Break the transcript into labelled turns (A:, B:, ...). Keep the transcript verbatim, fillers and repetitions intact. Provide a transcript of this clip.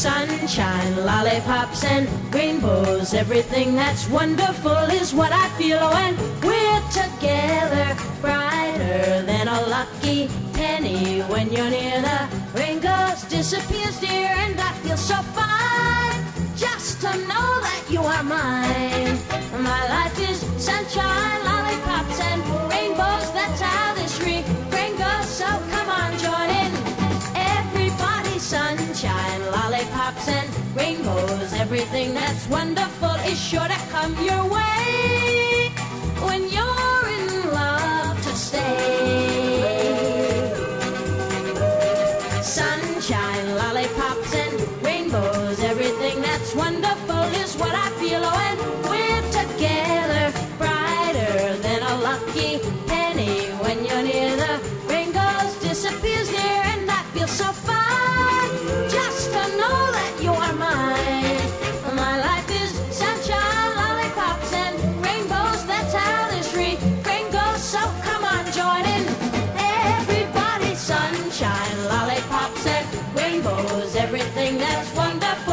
A: Sunshine, lollipops, and rainbows. Everything that's wonderful is what I feel when we're together. Brighter than a lucky penny when you're near. The rain goes, disappears, dear, and I feel so fine just to know that you are mine. My life is sunshine, lollipops, and rainbows. That's how this refrain goes. So come on, join in. Everybody, sunshine, lollipops, and rainbows. Everything that's wonderful is sure to come your way when you're in love to stay. Sunshine, lollipops, and rainbows. Everything that's wonderful is what I feel when we're together. Brighter than a lucky penny when you're near. The rain goes, disappears, dear, and I feel so fine just to know that you are mine. My life is sunshine, lollipops, and rainbows. That's how this refrain goes. So come on, join in. Everybody, sunshine, lollipops, and rainbows. Everything that's wonderful